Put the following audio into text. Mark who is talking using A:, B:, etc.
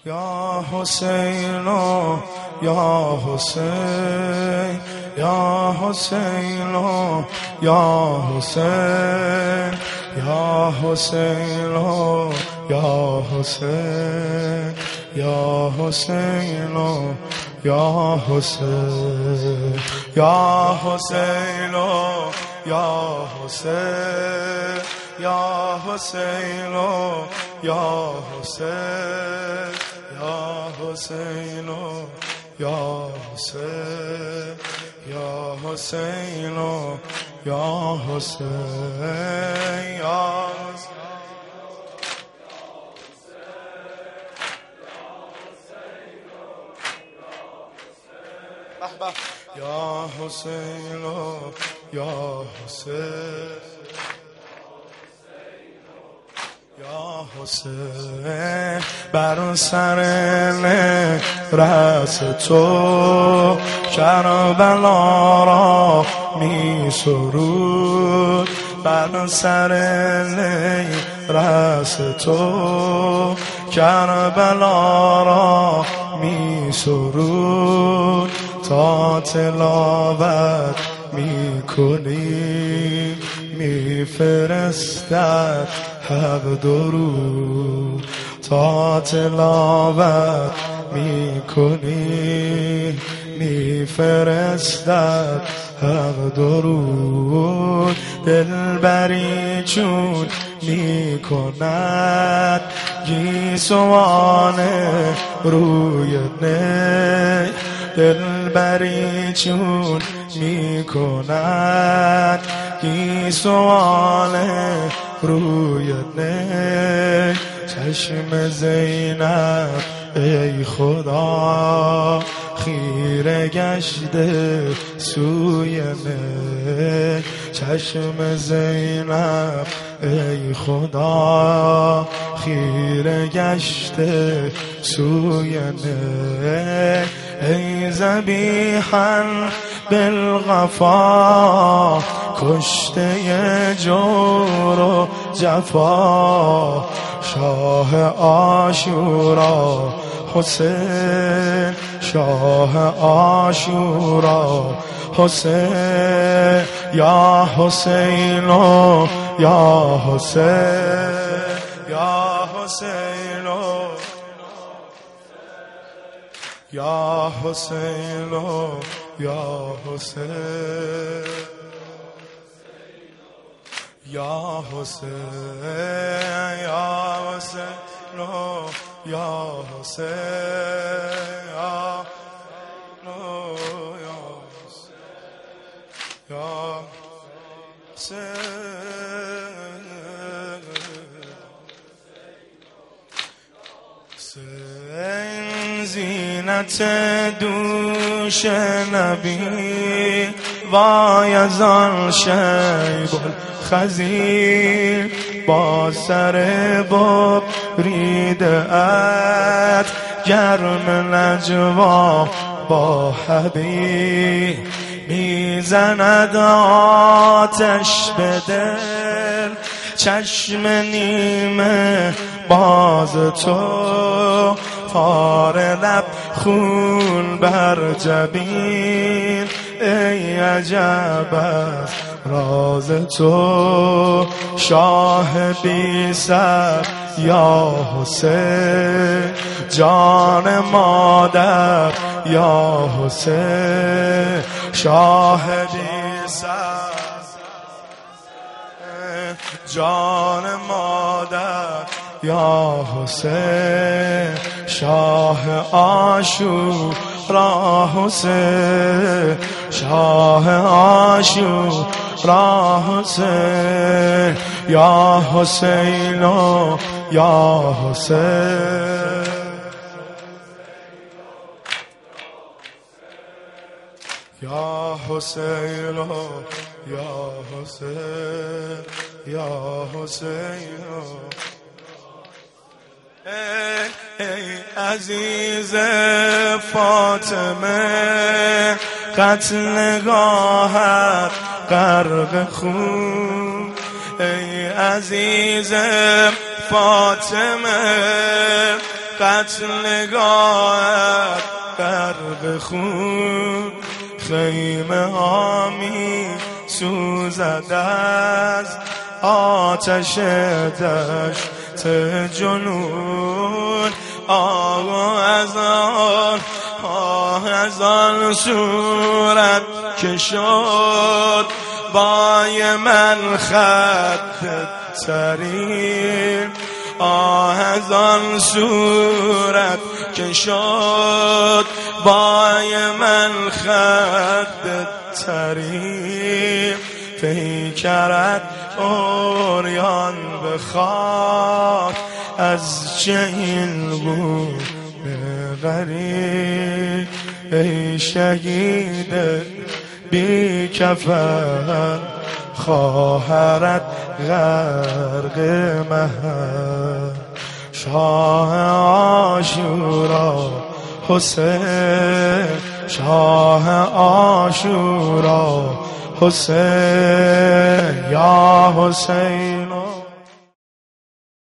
A: یا حسین یا حسین یا حسین یا حسین یا حسین یا حسین یا حسین یا حسین یا حسین یا حسین یا حسین یا حسین یا حسین یا حسین یا حسین یا حسین یا یا حسین یا حسین یا حسین بر سر رأس تو کربلا را می سرود بر سر رأس تو کربلا را می سرود تا تلاوت می کنی می فرستد حق درود تا تلاوت می کنی می فرستد حق درود دلبری چون می کند گیسوان روی نی دلبری چون می کند گیسوان روی نی چشم زینب ای خدا خیره گشته سوی نی چشم زینب ای خدا خیره گشته سوی نی ای ذبیحا بالغفا کشته جور و جفا شاه عاشورا حسین شاه عاشورا حسین یا حسین یا حسین یا حسین یا حسین یا حسین یا حسین یا حسین یا حسین یا حسین زینت دوش نبی وای از آن شیب الخزیر با سر بریده ات گرم نجوا با حبیب میزند آتش به دل چشم نیمه باز تو پار لب خون بر جبین ای عجب از راز تو شاه بی سر یا حسین جان مادر یا حسین شاه بی سر جان مادر یا حسین شاه عاشورا حسین شاه عاشورا حسین یا حسین یا حسین یا حسین یا حسین یا حسین ای عزیز فاطمه قتل گاهت غرق خون ای عزیز فاطمه قتلگاهت غرق خون، خیمه ها می سوزد از آتش دشت جنون. از آن صورت که شد بای من خط ترین، از آن صورت که شد بای من خط ترین. پیکرت اوریان به خاک، از چه این بود غریب. ای شهید بی کفن، خواهرت غرق مهر. شاه عاشورا حسین، شاه عاشورا حسین، یا حسین.